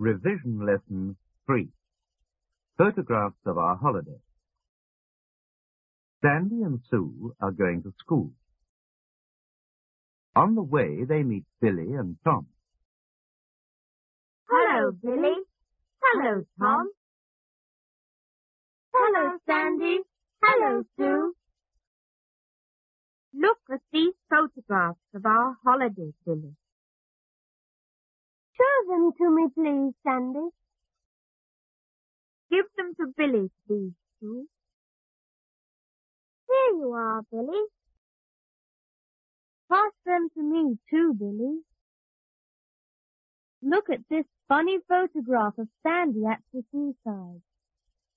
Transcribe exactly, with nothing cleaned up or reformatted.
Revision Lesson three. Photographs of our holiday. Sandy and Sue are going to school. On the way, they meet Billy and Tom. Hello, Billy. Hello, Tom. Hello, Sandy. Hello, Sue. Look at these photographs of our holiday, Billy. Show them to me, please, Sandy. Give them to Billy, please, Sue. Here you are, Billy. Pass them to me, too, Billy. Look at this funny photograph of Sandy at the seaside.